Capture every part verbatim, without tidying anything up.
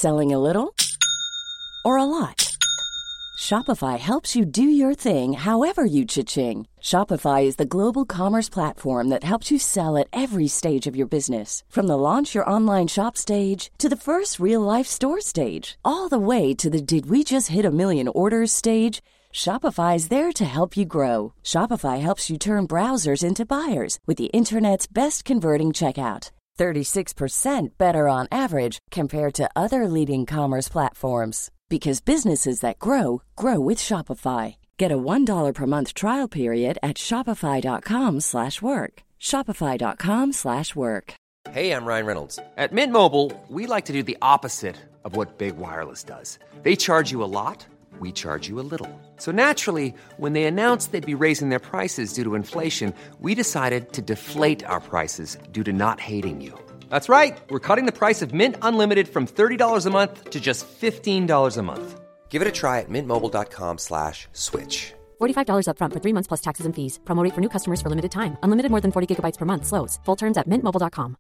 Selling a little or a lot? Shopify helps you do your thing however you cha-ching. Shopify is the global commerce platform that helps you sell at every stage of your business. From the launch your online shop stage to the first real-life store stage, all the way to the did we just hit a million orders stage. Shopify is there to help you grow. Shopify helps you turn browsers into buyers with the internet's best converting checkout. thirty-six percent better on average compared to other leading commerce platforms. Because businesses that grow, grow with Shopify. Get a one dollar per month trial period at shopify.com slash work. Shopify.com slash work. Hey, I'm Ryan Reynolds. At Mint Mobile, we like to do the opposite of what Big Wireless does. They charge you a lot, we charge you a little. So naturally, when they announced they'd be raising their prices due to inflation, we decided to deflate our prices due to not hating you. That's right. We're cutting the price of Mint Unlimited from thirty dollars a month to just fifteen dollars a month. Give it a try at mintmobile.com slash switch. forty-five dollars up front for three months plus taxes and fees. Promo rate for new customers for limited time. Unlimited more than forty gigabytes per month. Slows full terms at mint mobile dot com.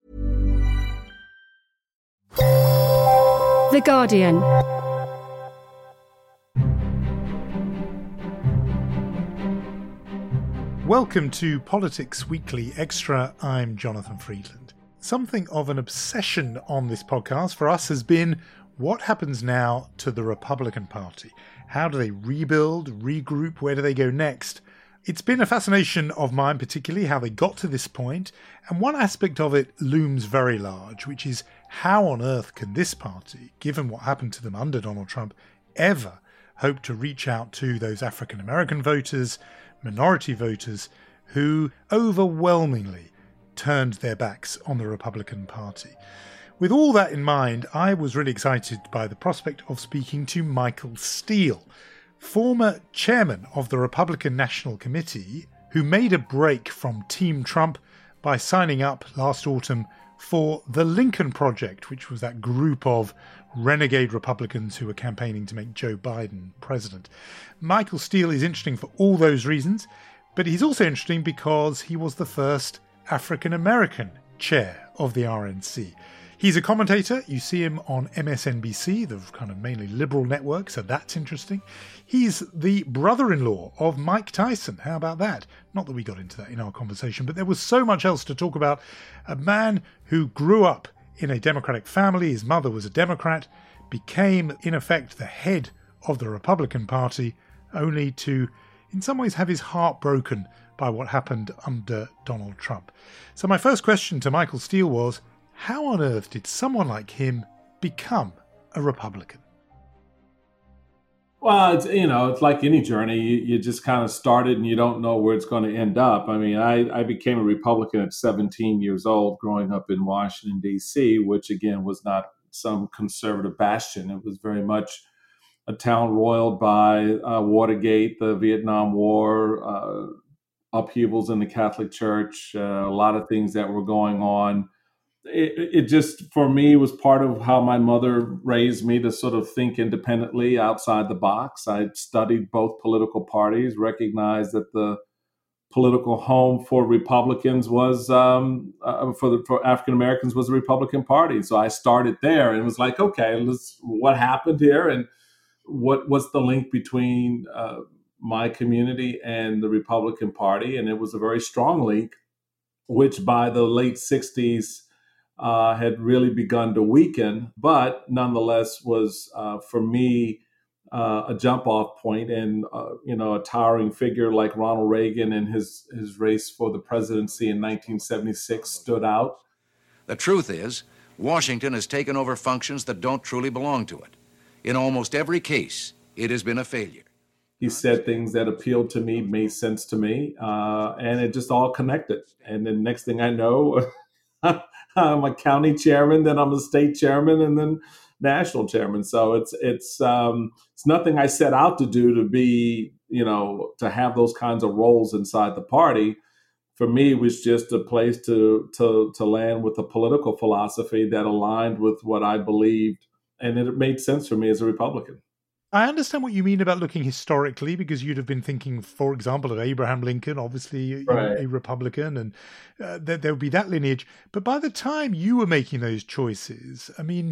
The Guardian. Welcome to Politics Weekly Extra. I'm Jonathan Friedland. Something of an obsession on this podcast for us has been what happens now to the Republican Party. How do they rebuild, regroup, where do they go next? It's been a fascination of mine, particularly how they got to this point, and one aspect of it looms very large, which is how on earth can this party, given what happened to them under Donald Trump, ever hope to reach out to those African American voters, minority voters, who overwhelmingly turned their backs on the Republican Party. With all that in mind, I was really excited by the prospect of speaking to Michael Steele, former chairman of the Republican National Committee, who made a break from Team Trump by signing up last autumn for the Lincoln Project, which was that group of renegade Republicans who were campaigning to make Joe Biden president. Michael Steele is interesting for all those reasons, but he's also interesting because he was the first African-American chair of the R N C. He's a commentator. You see him on M S N B C, the kind of mainly liberal network, so that's interesting. He's the brother-in-law of Mike Tyson. How about that? Not that we got into that in our conversation, but there was so much else to talk about. A man who grew up in a Democratic family, his mother was a Democrat, became, in effect, the head of the Republican Party, only to, in some ways, have his heart broken by what happened under Donald Trump. So my first question to Michael Steele was, how on earth did someone like him become a Republican? Well, it's, you know, it's like any journey. You, you just kind of started and you don't know where it's going to end up. I mean, I, I became a Republican at seventeen years old growing up in Washington, D C, which, again, was not some conservative bastion. It was very much a town roiled by uh, Watergate, the Vietnam War, uh, upheavals in the Catholic Church, uh, a lot of things that were going on. It, it just, for me, was part of how my mother raised me to sort of think independently outside the box. I studied both political parties, recognized that the political home for Republicans was, um, uh, for the for African Americans was the Republican Party. So I started there and was like, okay, let's, what happened here and what what's the link between uh, my community and the Republican Party? And it was a very strong link, which by the late sixties, Uh, had really begun to weaken, but nonetheless was, uh, for me, uh, a jump-off point. And, uh, you know, a towering figure like Ronald Reagan and his, his race for the presidency in nineteen seventy-six stood out. The truth is, Washington has taken over functions that don't truly belong to it. In almost every case, it has been a failure. He said things that appealed to me, made sense to me, uh, and it just all connected. And then next thing I know, I'm a county chairman, then I'm a state chairman, and then national chairman. So it's it's um, it's nothing I set out to do to be, you know, to have those kinds of roles inside the party. For me, it was just a place to to to land with a political philosophy that aligned with what I believed, and it made sense for me as a Republican. I understand what you mean about looking historically, because you'd have been thinking, for example, of Abraham Lincoln, obviously right. a Republican, and uh, there, there would be that lineage. But by the time you were making those choices, I mean,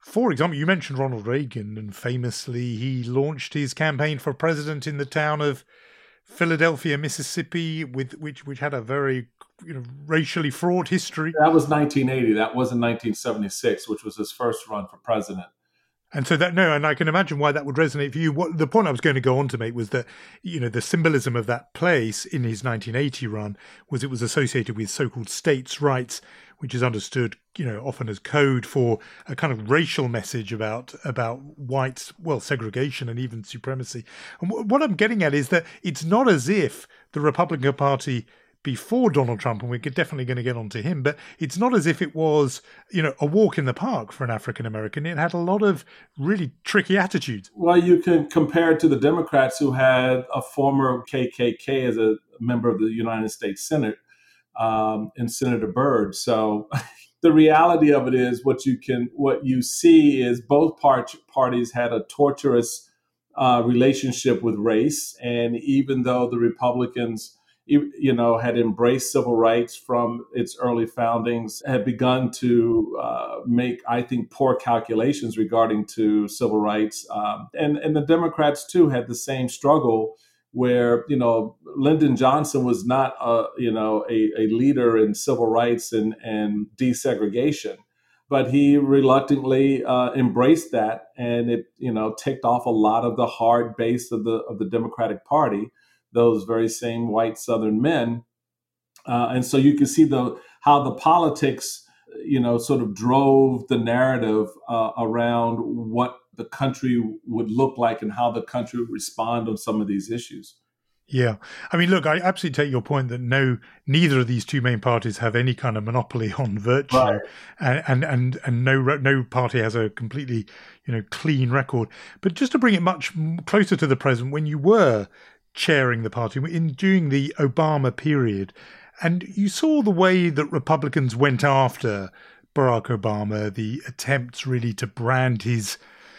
For example, you mentioned Ronald Reagan, and famously he launched his campaign for president in the town of Philadelphia, Mississippi, with which which had a very you know racially fraught history. That was nineteen eighty. That wasn't nineteen seventy-six, which was his first run for president. And so that, no, and I can imagine why that would resonate for you. What the point I was going to go on to make was that, you know, the symbolism of that place in his nineteen eighty run was it was associated with so-called states' rights, which is understood, you know, often as code for a kind of racial message about about whites, well, segregation and even supremacy. And w- what I'm getting at is that it's not as if the Republican Party before Donald Trump, and we're definitely going to get onto him, but it's not as if it was, you know, a walk in the park for an African American. It had a lot of really tricky attitudes. Well, you can compare it to the Democrats who had a former K K K as a member of the United States Senate, um, and Senator Byrd. So the reality of it is what you can, what you see is both part, parties had a torturous uh, relationship with race. And even though the Republicans you know, had embraced civil rights from its early foundings, had begun to uh, make, I think, poor calculations regarding to civil rights. Um, and, and the Democrats, too, had the same struggle where, you know, Lyndon Johnson was not, a, you know, a, a leader in civil rights and, and desegregation, but he reluctantly uh, embraced that. And it, you know, ticked off a lot of the hard base of the of the Democratic Party, those very same white Southern men. Uh, and so you can see the how the politics, you know, sort of drove the narrative uh, around what the country would look like and how the country would respond on some of these issues. Yeah. I mean, look, I absolutely take your point that no, neither of these two main parties have any kind of monopoly on virtue, right. and, and, and, and no, no party has a completely, you know, clean record. But just to bring it much closer to the present, when you were chairing the party in during the Obama period, and you saw the way that Republicans went after Barack Obama, the attempts really to brand his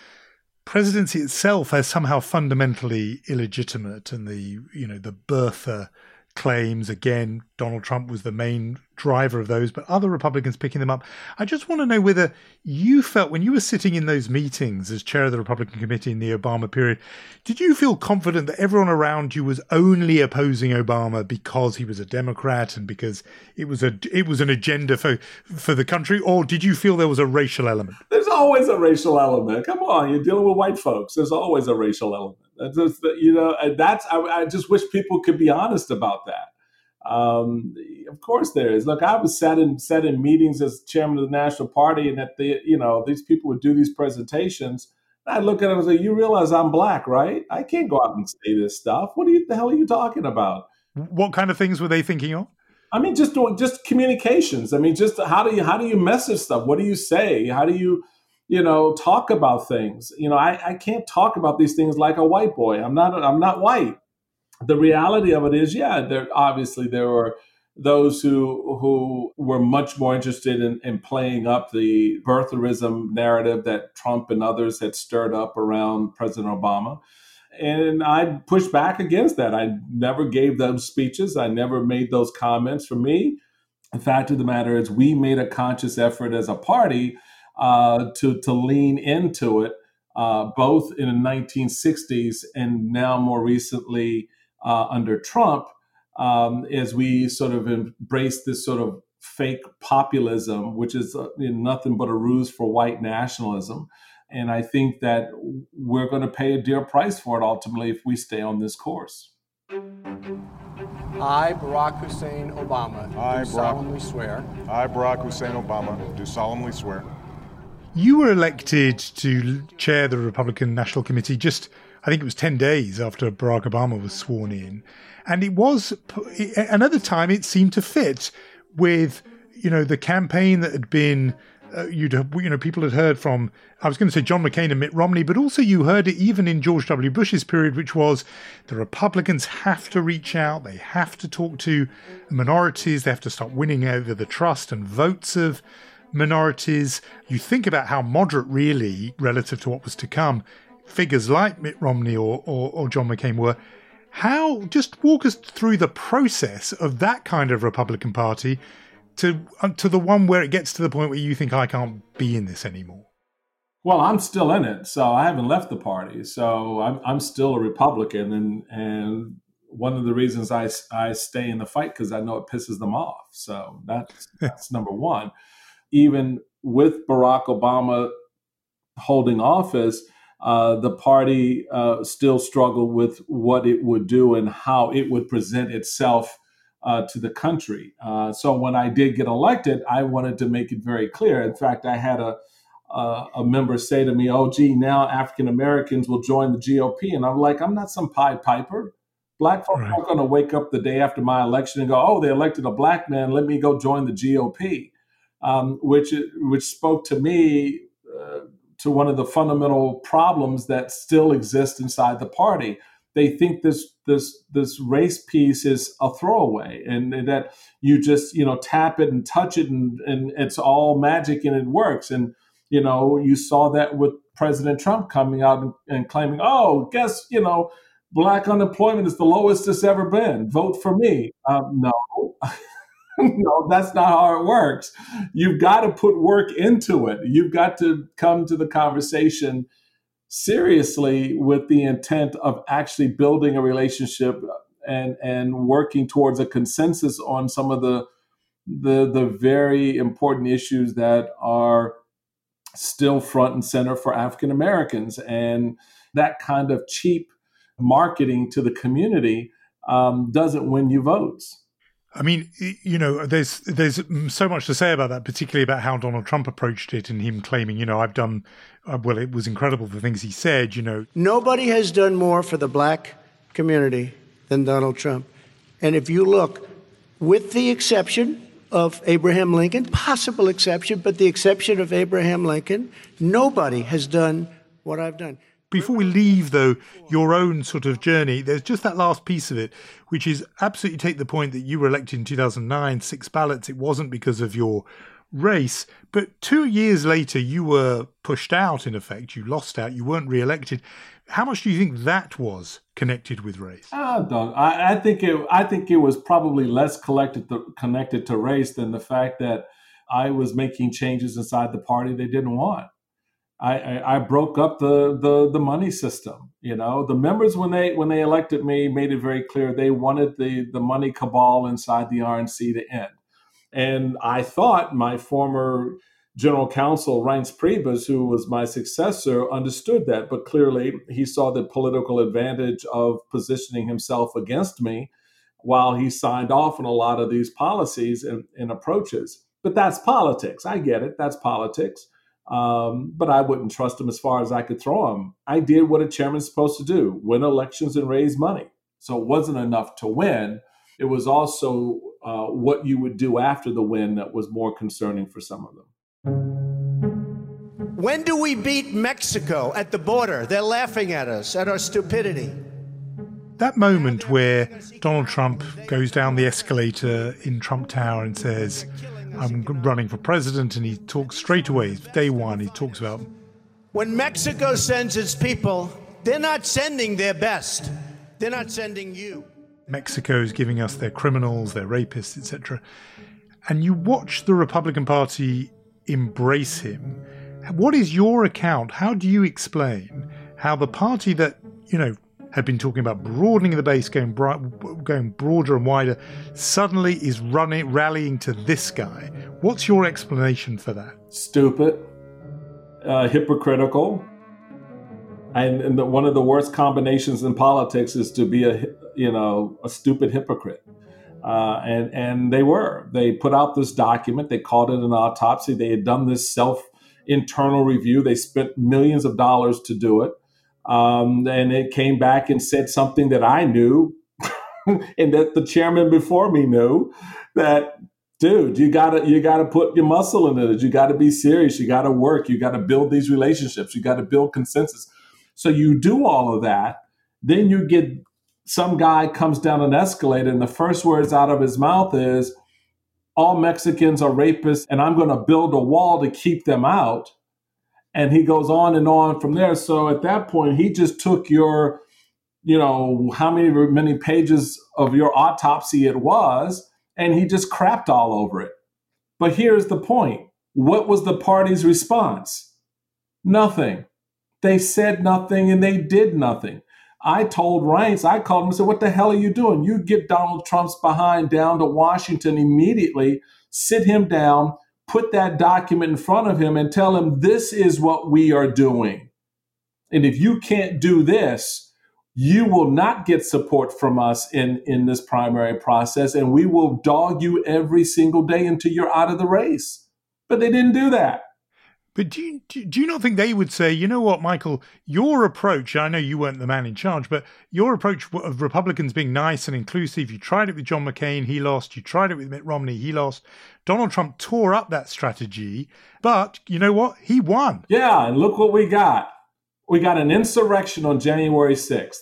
presidency itself as somehow fundamentally illegitimate, and the you know the birther claims, again, Donald Trump was the main driver of those, but other Republicans picking them up. I just want to know whether you felt, when you were sitting in those meetings as chair of the Republican committee in the Obama period, did you feel confident that everyone around you was only opposing Obama because he was a Democrat and because it was a it was an agenda for for the country, or did you feel there was a racial element? There's always a racial element. Come on, you're dealing with white folks. There's always a racial element. That's just, you know, and that's I, I just wish people could be honest about that. Um, of course there is. Look, I was sat in sat in meetings as chairman of the National Party, and that the you know these people would do these presentations. And I look at them and say, "You realize I'm black, right? I can't go out and say this stuff. What are you, the hell are you talking about?" What kind of things were they thinking of? I mean, just doing just communications. I mean, just how do you how do you message stuff? What do you say? How do you you know talk about things? You know, I, I can't talk about these things like a white boy. I'm not I'm not white. The reality of it is, yeah, there obviously there were those who who were much more interested in, in playing up the birtherism narrative that Trump and others had stirred up around President Obama. And I pushed back against that. I never gave those speeches. I never made those comments. For me, the fact of the matter is we made a conscious effort as a party uh, to, to lean into it, uh, both in the nineteen sixties and now more recently Uh, under Trump, um, as we sort of embrace this sort of fake populism, which is uh, nothing but a ruse for white nationalism. And I think that we're going to pay a dear price for it ultimately if we stay on this course. I, Barack Hussein Obama, I, do Barack, solemnly swear. I, Barack Hussein Obama, do solemnly swear. You were elected to chair the Republican National Committee just, I think it was ten days after Barack Obama was sworn in. And it was, another time it seemed to fit with, you know, the campaign that had been, uh, you'd, you know, people had heard from, I was going to say John McCain and Mitt Romney, but also you heard it even in George W. Bush's period, which was the Republicans have to reach out. They have to talk to minorities. They have to start winning over the trust and votes of minorities. You think about how moderate, really, relative to what was to come, figures like Mitt Romney or, or, or John McCain were. How, just walk us through the process of that kind of Republican Party to uh, to the one where it gets to the point where you think, I can't be in this anymore. Well, I'm still in it, so I haven't left the party. So I'm I'm still a Republican, and and one of the reasons I, I stay in the fight because I know it pisses them off. So that's that's number one. Even with Barack Obama holding office, uh, the party uh, still struggled with what it would do and how it would present itself uh, to the country. Uh, so when I did get elected, I wanted to make it very clear. In fact, I had a Uh, a member say to me, oh, gee, now African Americans will join the G O P. And I'm like, I'm not some Pied Piper. Black folks aren't going to wake up the day after my election and go, oh, they elected a black man. Let me go join the G O P, um, which which spoke to me uh, to one of the fundamental problems that still exist inside the party. They think this this this race piece is a throwaway, and, and that you just you know tap it and touch it, and, and it's all magic and it works. And you know, you saw that with President Trump coming out and, and claiming, oh, guess, you know, black unemployment is the lowest it's ever been. Vote for me. Um, no, no, that's not how it works. You've got to put work into it. You've got to come to the conversation seriously with the intent of actually building a relationship and, and working towards a consensus on some of the, the, the very important issues that are still front and center for African Americans. And that kind of cheap marketing to the community um, doesn't win you votes. I mean, you know, there's there's so much to say about that, particularly about how Donald Trump approached it and him claiming, you know, I've done, uh, well, it was incredible the things he said, you know. Nobody has done more for the black community than Donald Trump. And if you look, with the exception of Abraham Lincoln, possible exception, but the exception of Abraham Lincoln, nobody has done what I've done. Before we leave, though, your own sort of journey, there's just that last piece of it, which is absolutely take the point that you were elected in two thousand nine, six ballots. It wasn't because of your race, but two years later, you were pushed out, in effect. You lost out. You weren't re-elected. How much do you think that was connected with race? I don't. I, I think it. I think it was probably less collected to, connected to race than the fact that I was making changes inside the party they didn't want. I, I, I broke up the, the the money system. You know, the members when they when they elected me made it very clear they wanted the the money cabal inside the R N C to end. And I thought my former General Counsel, Reince Priebus, who was my successor, understood that. But clearly, he saw the political advantage of positioning himself against me while he signed off on a lot of these policies and, and approaches. But that's politics. I get it. That's politics. Um, but I wouldn't trust him as far as I could throw him. I did what a chairman's supposed to do, win elections and raise money. So it wasn't enough to win. It was also uh, what you would do after the win that was more concerning for some of them. When do we beat Mexico at the border? They're laughing at us, at our stupidity. That moment where Donald Trump goes down the escalator in Trump Tower and says, I'm running for president, and he talks straight away, day one, he talks about... When Mexico sends its people, they're not sending their best. They're not sending you. Mexico's giving us their criminals, their rapists, et cetera. And you watch the Republican Party embrace him. What is your account? How do you explain how the party that, you know, had been talking about broadening the base, going bri- going broader and wider, suddenly is running, rallying to this guy? What's your explanation for that? Stupid, uh, hypocritical, and, and the, one of the worst combinations in politics is to be a, you know, a stupid hypocrite. Uh, and and they were. They put out this document. They called it an autopsy. They had done this self internal review. They spent millions of dollars to do it. Um, and it came back and said something that I knew and that the chairman before me knew, that, dude, you gotta, you gotta put your muscle into it. You gotta be serious. You gotta work. You gotta build these relationships. You gotta build consensus. So you do all of that. Then you get some guy comes down an escalator and the first words out of his mouth is, all Mexicans are rapists and I'm going to build a wall to keep them out. And he goes on and on from there. So at that point, he just took your, you know, how many many pages of your autopsy it was, and he just crapped all over it. But here's the point. What was the party's response? Nothing. They said nothing and they did nothing. I told Reince, I called him and said, what the hell are you doing? You get Donald Trump's behind down to Washington immediately, sit him down, put that document in front of him and tell him this is what we are doing. And if you can't do this, you will not get support from us in, in this primary process, and we will dog you every single day until you're out of the race. But they didn't do that. But do you, do you not think they would say, you know what, Michael, your approach, I know you weren't the man in charge, but your approach of Republicans being nice and inclusive, you tried it with John McCain, he lost. You tried it with Mitt Romney, he lost. Donald Trump tore up that strategy, but you know what? He won. Yeah, and look what we got. We got an insurrection on January sixth.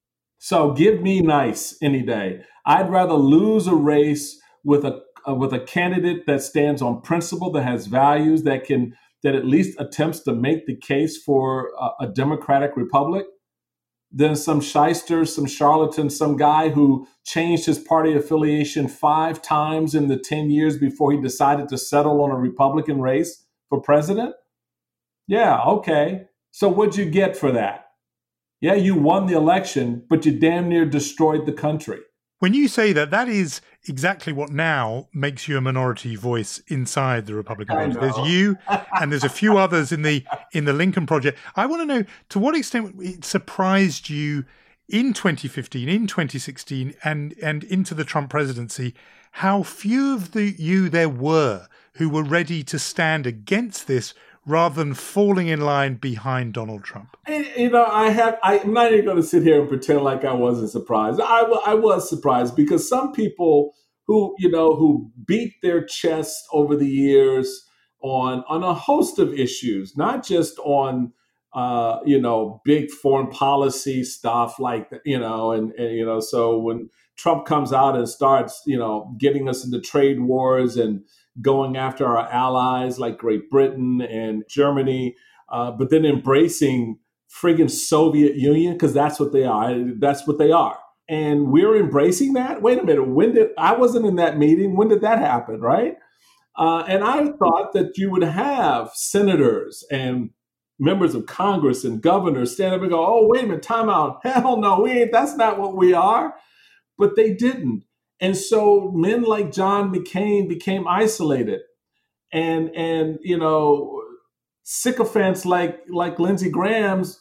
So give me nice any day. I'd rather lose a race with a uh, with a candidate that stands on principle, that has values, that can that at least attempts to make the case for a, a democratic republic, than some shyster, some charlatan, some guy who changed his party affiliation five times in the ten years before he decided to settle on a Republican race for president. Yeah, okay. So what'd you get for that? Yeah, you won the election, but you damn near destroyed the country. When you say that, that is exactly what now makes you a minority voice inside the Republican Party. There's you, and there's a few others in the in the Lincoln Project. I want to know, to what extent it surprised you in twenty fifteen, in twenty sixteen, and and into the Trump presidency, how few of the you there were who were ready to stand against this, rather than falling in line behind Donald Trump. You know, I have, I'm not even going to sit here and pretend like I wasn't surprised. I, I was surprised because some people who, you know, who beat their chest over the years on, on a host of issues, not just on, uh, you know, big foreign policy stuff like, you know, and, and, you know, so when Trump comes out and starts, you know, getting us into trade wars and going after our allies like Great Britain and Germany, uh, but then embracing friggin' Soviet Union, because that's what they are. That's what they are. And we're embracing that? Wait a minute. When did, I wasn't in that meeting. When did that happen, right? Uh, and I thought that you would have senators and members of Congress and governors stand up and go, oh, wait a minute, time out. Hell no, we ain't. That's not what we are. But they didn't. And so men like John McCain became isolated, and and you know sycophants like like Lindsey Graham's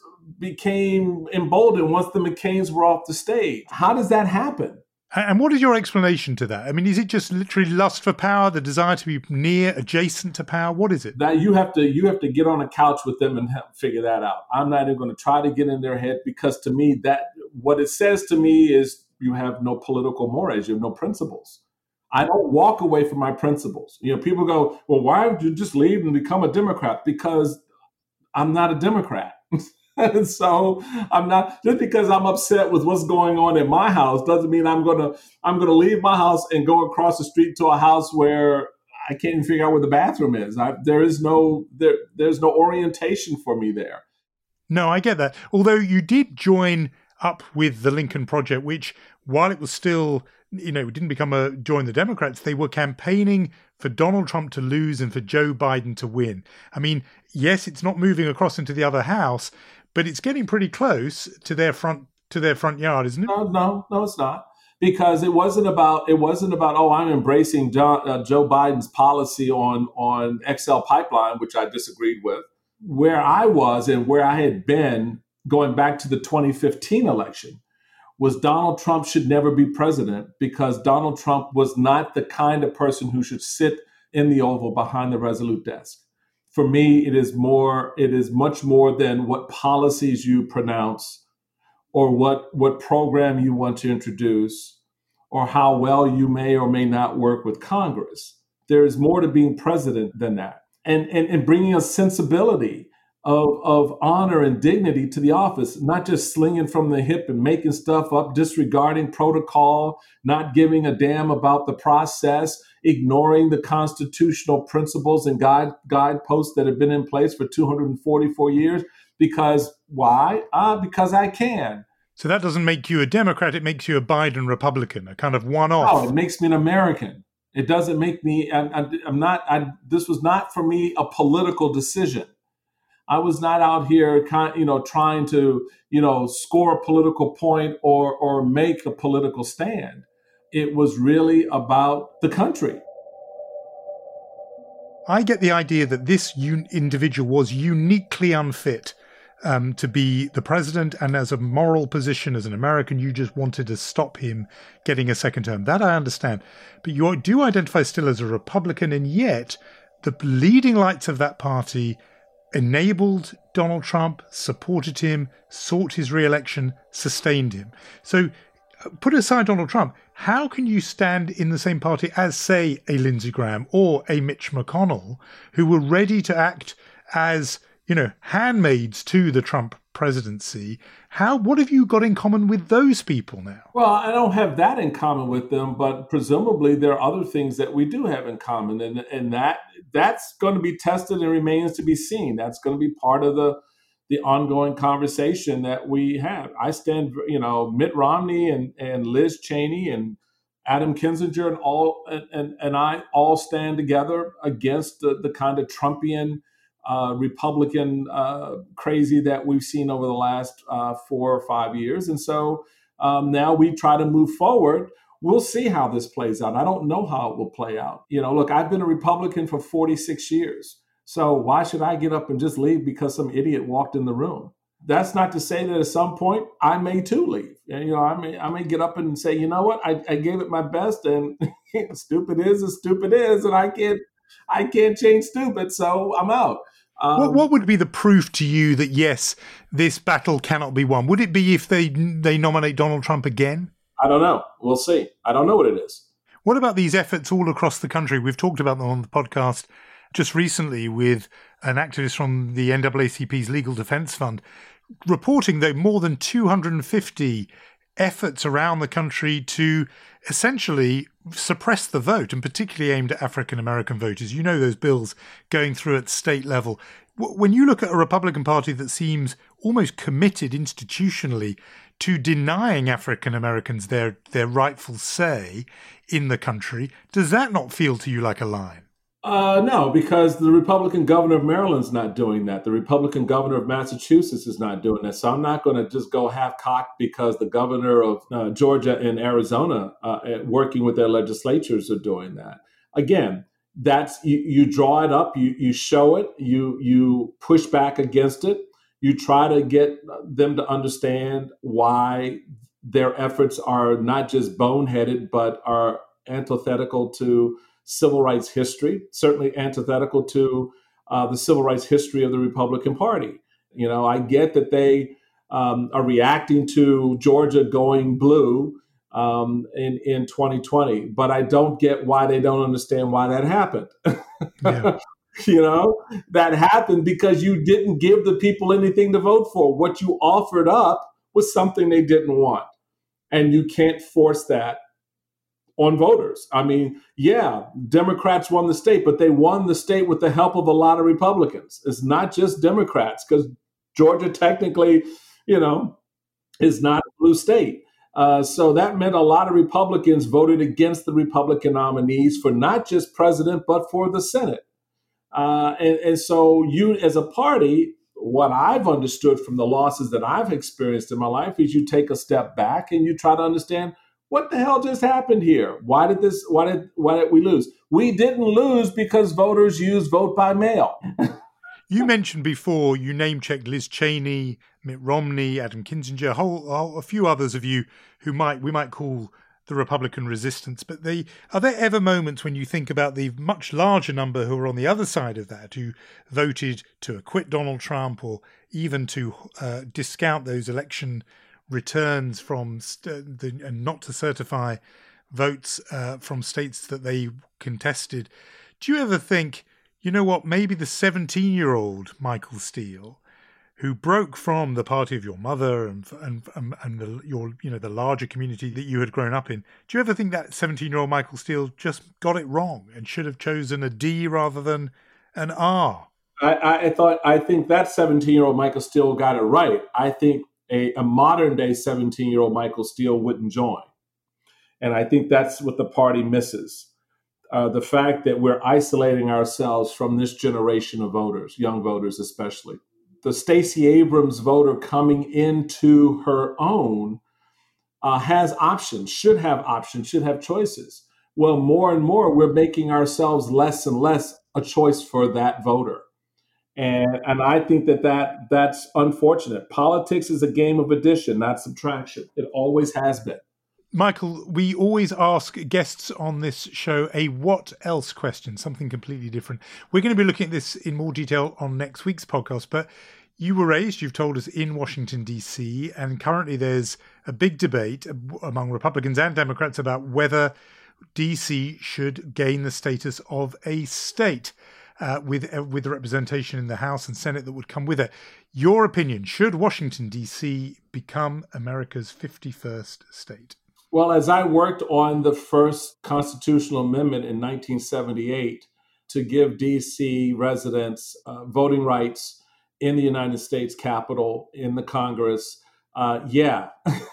became emboldened once the McCains were off the stage. How does that happen? And what is your explanation to that? I mean, is it just literally lust for power, the desire to be near, adjacent to power? What is it? That you have to you have to get on a couch with them and help figure that out. I'm not even going to try to get in their head, because to me, that what it says to me is, you have no political mores, you have no principles. I don't walk away from my principles. You know, people go, well, why would you just leave and become a Democrat? Because I'm not a Democrat. And so I'm not, just because I'm upset with what's going on in my house doesn't mean I'm gonna I'm gonna leave my house and go across the street to a house where I can't even figure out where the bathroom is. I, there is no there there's no orientation for me there. No, I get that. Although you did join up with the Lincoln Project, which, while it was still, you know, didn't become a join the Democrats, they were campaigning for Donald Trump to lose and for Joe Biden to win. I mean, yes, it's not moving across into the other house, but it's getting pretty close to their front to their front yard, isn't it? No, no, no, it's not. Because it wasn't about it wasn't about oh, I'm embracing John, uh, Joe Biden's policy on on X L pipeline, which I disagreed with. Where I was and where I had been going back to the twenty fifteen election was Donald Trump should never be president, because Donald Trump was not the kind of person who should sit in the Oval behind the Resolute desk. For me, it is more, it is much more than what policies you pronounce or what, what program you want to introduce or how well you may or may not work with Congress. There is more to being president than that. And, and, and bringing a sensibility Of, of honor and dignity to the office, not just slinging from the hip and making stuff up, disregarding protocol, not giving a damn about the process, ignoring the constitutional principles and guide guideposts that have been in place for two hundred forty-four years. Because why? Ah, because I can. So that doesn't make you a Democrat, it makes you a Biden Republican, a kind of one-off. No, it makes me an American. It doesn't make me, I'm, I'm not, I, this was not for me a political decision. I was not out here, you know, trying to, you know, score a political point or or make a political stand. It was really about the country. I get the idea that this un- individual was uniquely unfit um, to be the president, and as a moral position, as an American, you just wanted to stop him getting a second term. That I understand. But you do identify still as a Republican, and yet the leading lights of that party enabled Donald Trump, supported him, sought his re-election, sustained him. So put aside Donald Trump, how can you stand in the same party as, say, a Lindsey Graham or a Mitch McConnell, who were ready to act as, you know, handmaids to the Trump presidency? How, what have you got in common with those people now? Well, I don't have that in common with them, but presumably there are other things that we do have in common, and and that that's going to be tested and remains to be seen. That's going to be part of the the ongoing conversation that we have. I stand, you know, Mitt Romney and, and Liz Cheney and Adam Kinzinger and all and, and I all stand together against the, the kind of Trumpian uh, Republican uh, crazy that we've seen over the last uh, four or five years. And so um, now we try to move forward. We'll see how this plays out. I don't know how it will play out. You know, look, I've been a Republican for forty-six years. So why should I get up and just leave because some idiot walked in the room? That's not to say that at some point I may too leave. And, you know, I may I may get up and say, you know what, I, I gave it my best, and stupid is as stupid is, and I can't I can't change stupid, so I'm out. Um, what, what would be the proof to you that yes, this battle cannot be won? Would it be if they they nominate Donald Trump again? I don't know. We'll see. I don't know what it is. What about these efforts all across the country? We've talked about them on the podcast just recently with an activist from the N double A C P's Legal Defense Fund reporting that more than two hundred fifty efforts around the country to essentially suppress the vote, and particularly aimed at African-American voters. You know, those bills going through at state level. When you look at a Republican Party that seems almost committed institutionally to denying African-Americans their, their rightful say in the country, does that not feel to you like a line? Uh, no, because the Republican governor of Maryland's not doing that. The Republican governor of Massachusetts is not doing that. So I'm not going to just go half-cocked because the governor of uh, Georgia and Arizona, uh, working with their legislatures, are doing that. Again, that's you, you draw it up, you you show it, you you push back against it, you try to get them to understand why their efforts are not just boneheaded, but are antithetical to civil rights history, certainly antithetical to uh, the civil rights history of the Republican Party. You know, I get that they um, are reacting to Georgia going blue um, in, in twenty twenty, but I don't get why they don't understand why that happened. Yeah. You know, that happened because you didn't give the people anything to vote for. What you offered up was something they didn't want. And you can't force that on voters. I mean, yeah, Democrats won the state, but they won the state with the help of a lot of Republicans. It's not just Democrats, because Georgia technically, you know, is not a blue state. Uh, so that meant a lot of Republicans voted against the Republican nominees for not just president, but for the Senate. Uh, and, and so you, as a party, what I've understood from the losses that I've experienced in my life is you take a step back and you try to understand, what the hell just happened here? Why did this? Why did why did we lose? We didn't lose because voters used vote by mail. You mentioned before, you name-checked Liz Cheney, Mitt Romney, Adam Kinzinger, a whole, a few others of you who might we might call the Republican resistance. But they, are there ever moments when you think about the much larger number who are on the other side of that, who voted to acquit Donald Trump or even to uh, discount those election returns from st- the, and not to certify votes uh, from states that they contested? Do you ever think, you know what, maybe the seventeen-year-old Michael Steele, who broke from the party of your mother and and and, and the, your you know the larger community that you had grown up in, do you ever think that seventeen-year-old Michael Steele just got it wrong and should have chosen a D rather than an R? I, I thought I think that seventeen-year-old Michael Steele got it right. I think A, a modern-day seventeen-year-old Michael Steele wouldn't join. And I think that's what the party misses. Uh, the fact that we're isolating ourselves from this generation of voters, young voters especially. the Stacey Abrams voter coming into her own uh, has options, should have options, should have choices. Well, more and more, we're making ourselves less and less a choice for that voter. And, and I think that, that that's unfortunate. Politics is a game of addition, not subtraction. It always has been. Michael, we always ask guests on this show a what else question, something completely different. We're going to be looking at this in more detail on next week's podcast, but you were raised, you've told us, in Washington, D C, and currently there's a big debate among Republicans and Democrats about whether D C should gain the status of a state uh, with, uh, with the representation in the House and Senate that would come with it. Your opinion, should Washington, D C become America's fifty-first state? Well, as I worked on the first constitutional amendment in nineteen seventy-eight to give D C residents uh, voting rights in the United States Capitol, in the Congress, uh, yeah,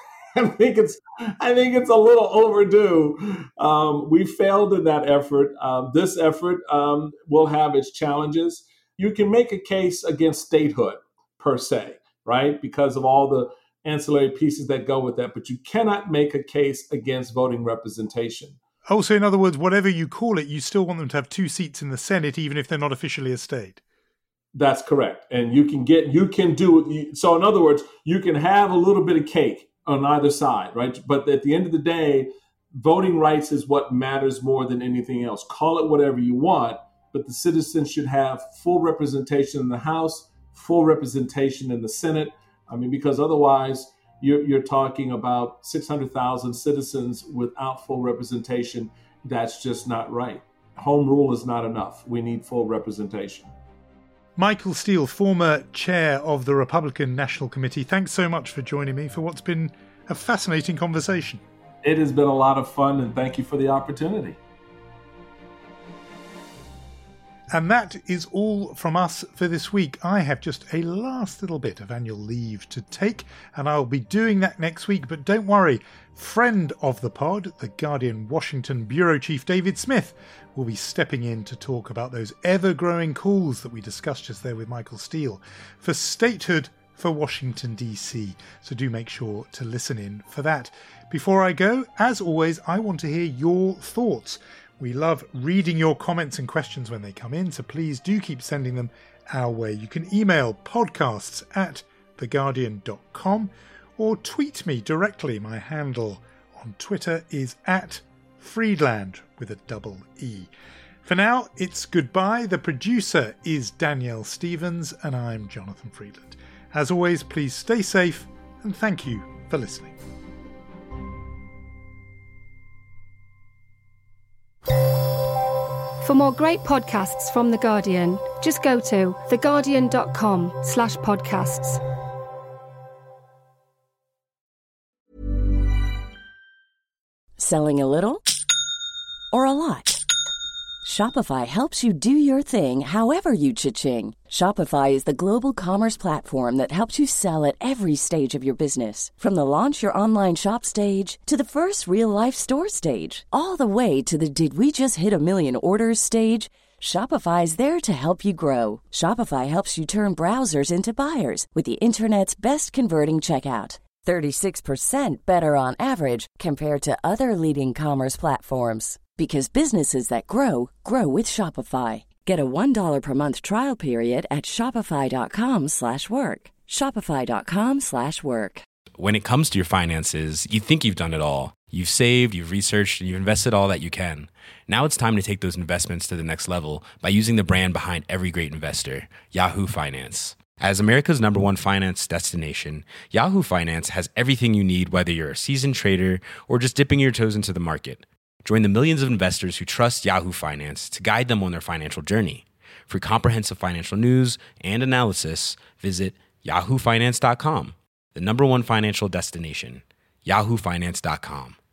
I think it's I think it's a little overdue. Um, we failed in that effort. Uh, this effort um, will have its challenges. You can make a case against statehood per se, right, because of all the ancillary pieces that go with that, but you cannot make a case against voting representation. Oh, so in other words, whatever you call it, you still want them to have two seats in the Senate, even if they're not officially a state. That's correct. And you can get, you can do, so in other words, you can have a little bit of cake on either side, right? But at the end of the day, voting rights is what matters more than anything else. Call it whatever you want, but the citizens should have full representation in the House, full representation in the Senate. I mean, because otherwise you're, you're talking about six hundred thousand citizens without full representation. That's just not right. Home rule is not enough. We need full representation. Michael Steele, former chair of the Republican National Committee, thanks so much for joining me for what's been a fascinating conversation. It has been a lot of fun, and thank you for the opportunity. And that is all from us for this week. I have just a last little bit of annual leave to take, and I'll be doing that next week. But don't worry, friend of the pod, The Guardian Washington Bureau Chief David Smith, will be stepping in to talk about those ever-growing calls that we discussed just there with Michael Steele for statehood for Washington, D C. So do make sure to listen in for that. Before I go, as always, I want to hear your thoughts. We love reading your comments and questions when they come in, so please do keep sending them our way. You can email podcasts at the guardian dot com or tweet me directly. My handle on Twitter is at Friedland with a double E. For now, it's goodbye. The producer is Danielle Stevens, and I'm Jonathan Friedland. As always, please stay safe, and thank you for listening. For more great podcasts from The Guardian, just go to theguardian.com slash podcasts. Selling a little or a lot? Shopify helps you do your thing however you cha-ching. Shopify is the global commerce platform that helps you sell at every stage of your business. From the launch your online shop stage to the first real-life store stage, all the way to the did we just hit a million orders stage. Shopify's there to help you grow. Shopify helps you turn browsers into buyers with the internet's best converting checkout. thirty-six percent better on average compared to other leading commerce platforms. Because businesses that grow, grow with Shopify. Get a one dollar per month trial period at shopify.com slash work. Shopify.com slash work. When it comes to your finances, you think you've done it all. You've saved, you've researched, and you've invested all that you can. Now it's time to take those investments to the next level by using the brand behind every great investor, Yahoo Finance. As America's number one finance destination, Yahoo Finance has everything you need, whether you're a seasoned trader or just dipping your toes into the market. Join the millions of investors who trust Yahoo Finance to guide them on their financial journey. For comprehensive financial news and analysis, visit yahoo finance dot com, the number one financial destination, yahoo finance dot com.